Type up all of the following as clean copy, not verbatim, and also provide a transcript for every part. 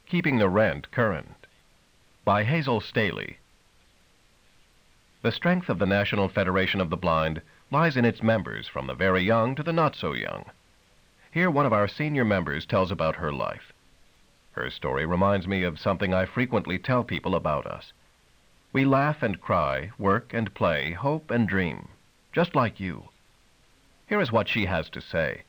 Keeping the Rent Current by Hazel Staley. The strength of the National Federation of the Blind lies in its members from the very young to the not-so-young. Here one of our senior members tells about her life. Her story reminds me of something I frequently tell people about us. We laugh and cry, work and play, hope and dream, just like you. Here is what she has to say.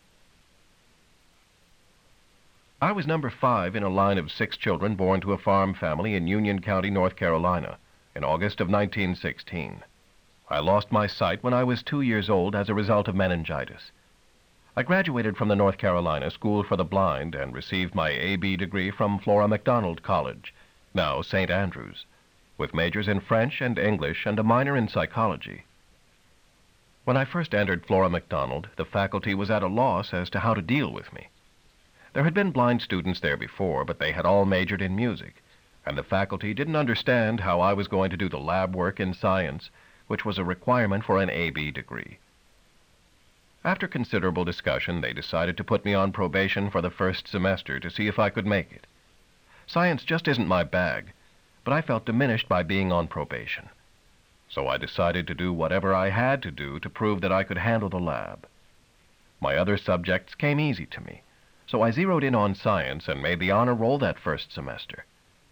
I was number 5 in a line of 6 children born to a farm family in Union County, North Carolina, in August of 1916. I lost my sight when I was 2 years old as a result of meningitis. I graduated from the North Carolina School for the Blind and received my A.B. degree from Flora MacDonald College, now St. Andrews, with majors in French and English and a minor in psychology. When I first entered Flora MacDonald, the faculty was at a loss as to how to deal with me. There had been blind students there before, but they had all majored in music, and the faculty didn't understand how I was going to do the lab work in science, which was a requirement for an A.B. degree. After considerable discussion, they decided to put me on probation for the first semester to see if I could make it. Science just isn't my bag, but I felt diminished by being on probation. So I decided to do whatever I had to do to prove that I could handle the lab. My other subjects came easy to me, so I zeroed in on science and made the honor roll that first semester.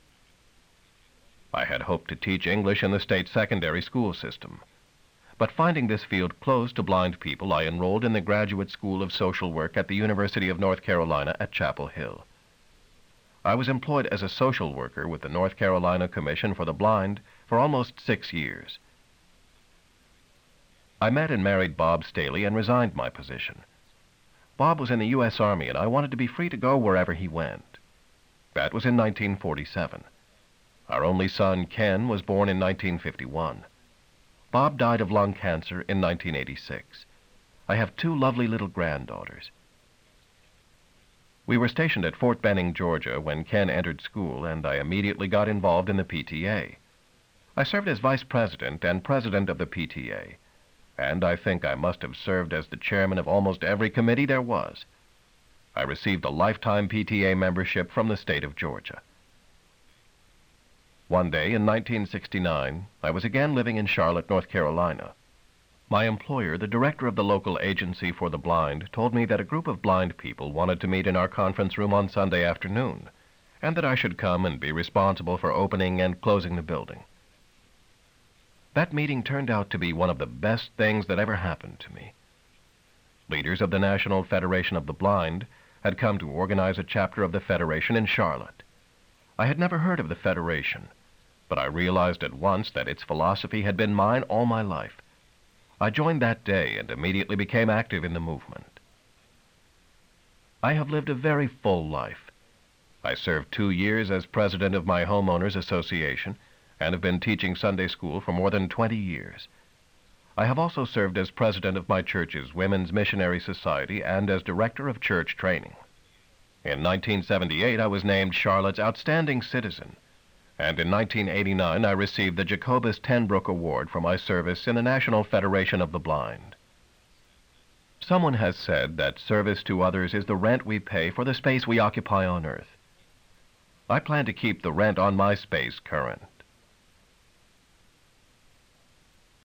I had hoped to teach English in the state secondary school system, but finding this field closed to blind people, I enrolled in the Graduate School of Social Work at the University of North Carolina at Chapel Hill. I was employed as a social worker with the North Carolina Commission for the Blind for almost 6 years. I met and married Bob Staley and resigned my position. Bob was in the U.S. Army, and I wanted to be free to go wherever he went. That was in 1947. Our only son, Ken, was born in 1951. Bob died of lung cancer in 1986. I have 2 lovely little granddaughters. We were stationed at Fort Benning, Georgia, when Ken entered school, and I immediately got involved in the PTA. I served as vice president and president of the PTA. And I think I must have served as the chairman of almost every committee there was. I received a lifetime PTA membership from the state of Georgia. One day in 1969, I was again living in Charlotte, North Carolina. My employer, the director of the local agency for the blind, told me that a group of blind people wanted to meet in our conference room on Sunday afternoon, and that I should come and be responsible for opening and closing the building. That meeting turned out to be one of the best things that ever happened to me. Leaders of the National Federation of the Blind had come to organize a chapter of the Federation in Charlotte. I had never heard of the Federation, but I realized at once that its philosophy had been mine all my life. I joined that day and immediately became active in the movement. I have lived a very full life. I served 2 years as president of my homeowners association and have been teaching Sunday school for more than 20 years. I have also served as president of my church's Women's Missionary Society and as director of church training. In 1978, I was named Charlotte's Outstanding Citizen, and in 1989, I received the Jacobus Tenbrook Award for my service in the National Federation of the Blind. Someone has said that service to others is the rent we pay for the space we occupy on earth. I plan to keep the rent on my space current.